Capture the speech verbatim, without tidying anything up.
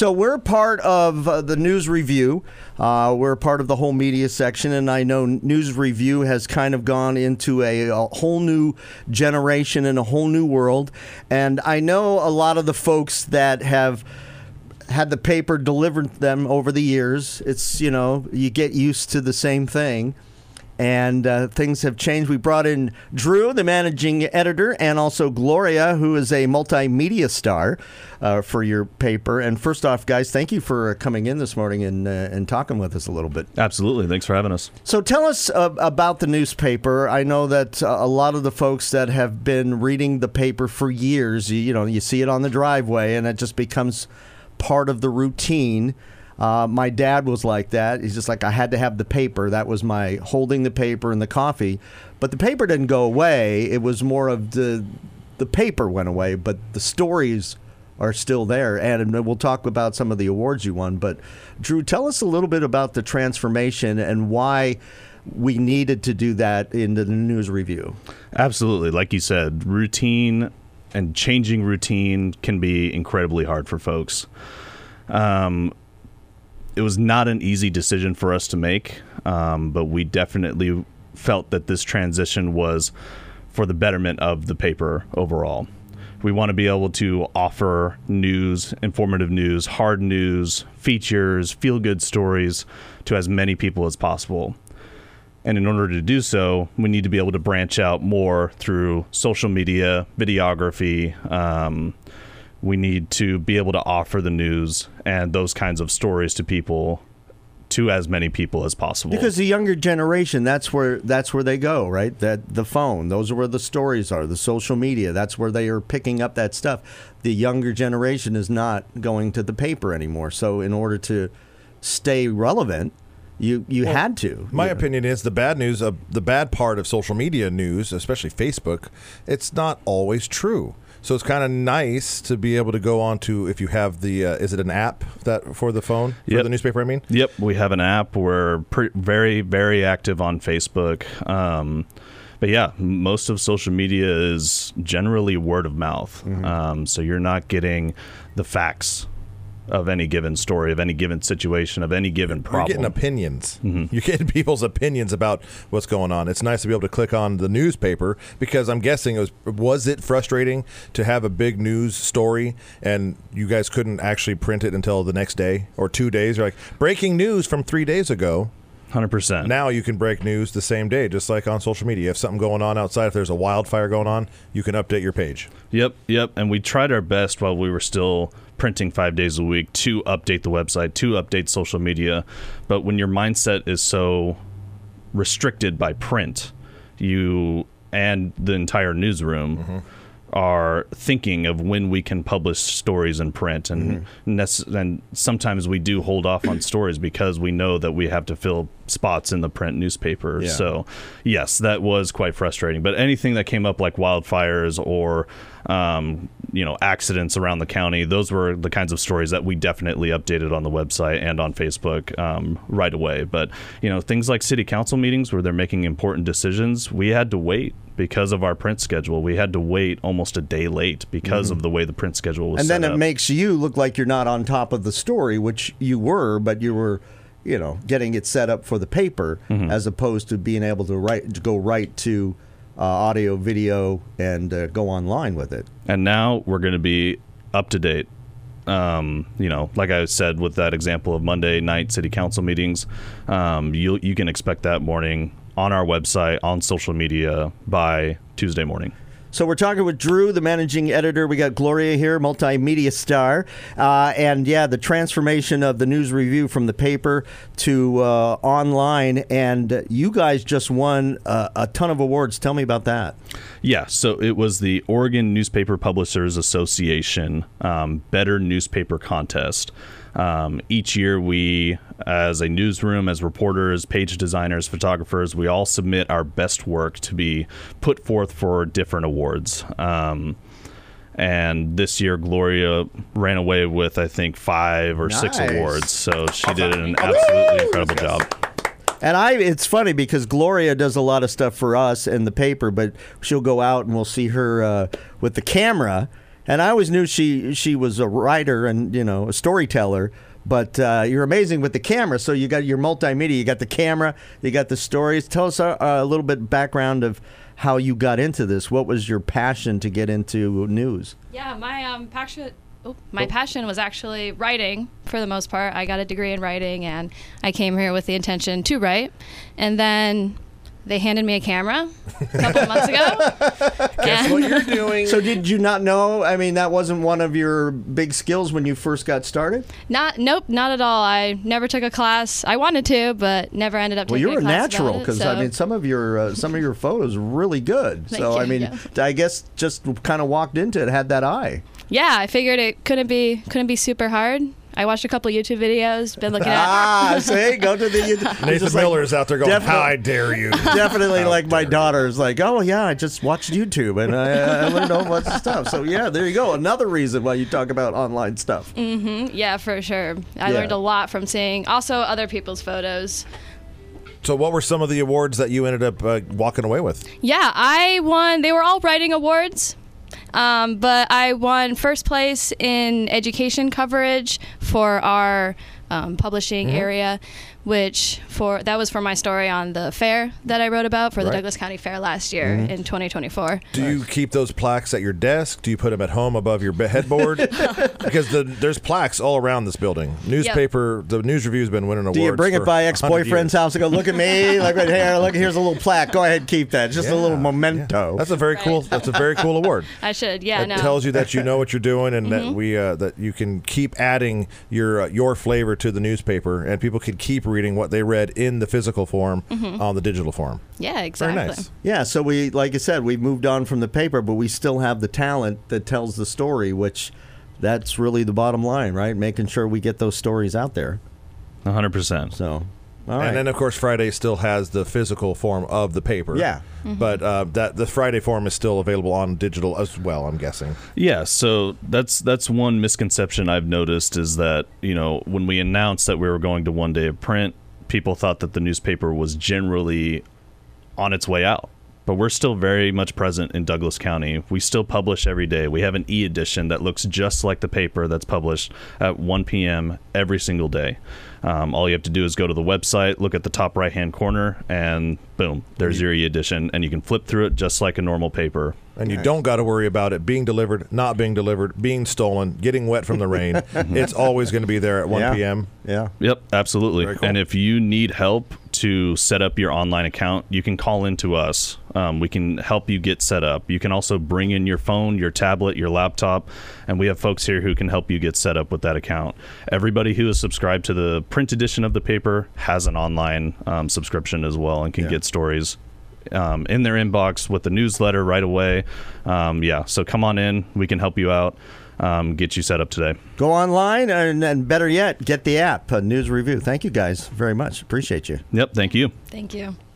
So we're part of uh, the News Review. Uh, we're part of the whole media section, and I know News Review has kind of gone into a, a whole new generation and a whole new world. And I know a lot of the folks that have had the paper delivered them over the years. It's, you know, you get used to the same thing. And uh, things have changed. We brought in Drew, the managing editor, and also Gloria, who is a multimedia star uh, for your paper. And first off, guys, thank you for coming in this morning and, uh, and talking with us a little bit. Absolutely. Thanks for having us. So tell us uh, about the newspaper. I know that uh, a lot of the folks that have been reading the paper for years, you, you know, you see it on the driveway, and it just becomes part of the routine. Uh, my dad was like that. He's just like, I had to have the paper. That was my holding the paper and the coffee. But the paper didn't go away. It was more of the the paper went away, but the stories are still there. And we'll talk about some of the awards you won. But Drew, tell us a little bit about the transformation and why we needed to do that in the News Review. Absolutely. Like you said, routine and changing routine can be incredibly hard for folks. Um, It was not an easy decision for us to make, um, but we definitely felt that this transition was for the betterment of the paper overall. We want to be able to offer news, informative news, hard news, features, feel-good stories to as many people as possible. And in order to do so, we need to be able to branch out more through social media, videography. Um, we need to be able to offer the news and those kinds of stories to people, to as many people as possible. Because the younger generation, that's where that's where they go, right? That the phone, those are where the stories are. The social media, that's where they are picking up that stuff. The younger generation is not going to the paper anymore. So in order to stay relevant, you you well, had to. My you know. opinion is the bad news of the bad part of social media news, especially Facebook, it's not always true. So it's kind of nice to be able to go on to, if you have the, uh, is it an app that for the phone, for yep. the newspaper, I mean? Yep, we have an app. We're pre- very, very active on Facebook. Um, but yeah, most of social media is generally word of mouth. Mm-hmm. Um, so you're not getting the facts of any given story, of any given situation, of any given problem. You're getting opinions. Mm-hmm. You're getting people's opinions about what's going on. It's nice to be able to click on the newspaper, because I'm guessing it was was it frustrating to have a big news story and you guys couldn't actually print it until the next day or two days? You're like, breaking news from three days ago. one hundred percent. Now you can break news the same day, just like on social media. If something going on outside, if there's a wildfire going on, you can update your page. Yep, yep. And we tried our best while we were still printing five days a week to update the website, to update social media. But when your mindset is so restricted by print, you and the entire newsroom mm-hmm. are thinking of when we can publish stories in print. And, mm-hmm. nece- and sometimes we do hold off on stories because we know that we have to fill spots in the print newspaper. Yeah. So, yes, that was quite frustrating. But anything that came up like wildfires or um, you know, accidents around the county, those were the kinds of stories that we definitely updated on the website and on Facebook um, right away. But, you know, things like city council meetings where they're making important decisions, we had to wait because of our print schedule. We had to wait almost a day late because mm-hmm. of the way the print schedule was and set then it up. makes you look like you're not on top of the story, which you were, but you were, you know, getting it set up for the paper mm-hmm. as opposed to being able to write to go right to uh, audio, video, and uh, go online with it. And now we're going to be up to date. Um, you know, like I said with that example of Monday night city council meetings, um, you you can expect that morning on our website, on social media by Tuesday morning. So we're talking with Drew, the managing editor. We got Gloria here, multimedia star. Uh, and, yeah, the transformation of the News Review from the paper to uh, online. And you guys just won uh, a ton of awards. Tell me about that. Yeah, so it was the Oregon Newspaper Publishers Association um, Better Newspaper Contest. Um, each year we, as a newsroom, as reporters, page designers, photographers, we all submit our best work to be put forth for different awards. Um, and this year, Gloria ran away with, I think, five or nice. six awards. So she did an absolutely incredible job. And I, it's funny because Gloria does a lot of stuff for us in the paper, but she'll go out and we'll see her uh, with the camera. And I always knew she she was a writer and, you know, a storyteller. But uh, you're amazing with the camera. So you got your multimedia. You got the camera. You got the stories. Tell us a, a little bit background of how you got into this. What was your passion to get into news? Yeah, my um, passion. Oh, my passion was actually writing for the most part. I got a degree in writing, and I came here with the intention to write. And then they handed me a camera a couple of months ago. Guess what you're doing? So did you not know? I mean, that wasn't one of your big skills when you first got started? Not, nope, not at all. I never took a class. I wanted to, but never ended up Well, taking you're a a class natural because because I mean, some of your uh, some of your photos are really good. Thank so you, I mean, yeah. I guess just kind of walked into it, had that eye. Yeah, I figured it couldn't be couldn't be super hard. I watched a couple YouTube videos, been looking at. Ah, see, go to the. Nathan Miller's out there going, definitely- "How dare you?" Definitely, How like my dare you. daughter's like, oh yeah, I just watched YouTube and I, I learned all bunch of stuff. So yeah, there you go. Another reason why you talk about online stuff. Mm-hmm, yeah, for sure. I Yeah. learned a lot from seeing also other people's photos. So, what were some of the awards that you ended up uh, walking away with? Yeah, I won. They were all writing awards. Um, but I won first place in education coverage for our um, publishing Mm-hmm. area, which for that was for my story on the fair that I wrote about for the Right. Douglas County Fair last year Mm-hmm. in twenty twenty-four. Do you keep those plaques at your desk? Do you put them at home above your be- headboard? Because the, there's plaques all around this building. Newspaper, the news review's been winning awards. Do you bring it for by one hundred ex-boyfriend's years. house and go, look at me, look right here, look, here's a little plaque. Go ahead, keep that. Just a Yeah, little yeah. memento. That's a very cool. Right. That's a very cool award. I should, yeah, It no. tells you that you know what you're doing, and Mm-hmm. that we uh, that you can keep adding your uh, your flavor to the newspaper, and people can keep reading what they read in the physical form on the digital form. yeah, Very exactly. nice. Yeah, so we, like I said, we moved on from the paper, but we still have the talent that tells the story, which that's really the bottom line, right? Making sure we get those stories out there. one hundred percent. So, all right. And then, of course, Friday still has the physical form of the paper. Yeah. But uh, that the Friday form is still available on digital as well, I'm guessing. Yeah, so that's that's one misconception I've noticed is that, you know, when we announced that we were going to one day of print, people thought that the newspaper was generally on its way out. But we're still very much present in Douglas County. We still publish every day. We have an e-edition that looks just like the paper that's published at one p.m. every single day. Um, all you have to do is go to the website, look at the top right-hand corner, and boom, there's your e-edition. And you can flip through it just like a normal paper. And you don't got to worry about it being delivered, not being delivered, being stolen, getting wet from the rain. It's always going to be there at one Yeah. p.m. Yeah. Yep, absolutely. Very cool. And if you need help to set up your online account, you can call into us. Um, we can help you get set up. You can also bring in your phone, your tablet, your laptop, and we have folks here who can help you get set up with that account. Everybody who is subscribed to the print edition of the paper has an online um, subscription as well and can Yeah. get stories um, in their inbox with the newsletter right away. Um, yeah, so come on in. We can help you out, um, get you set up today. Go online, and, and better yet, get the app, uh, News Review. Thank you guys very much. Appreciate you. Yep, thank you. Thank you.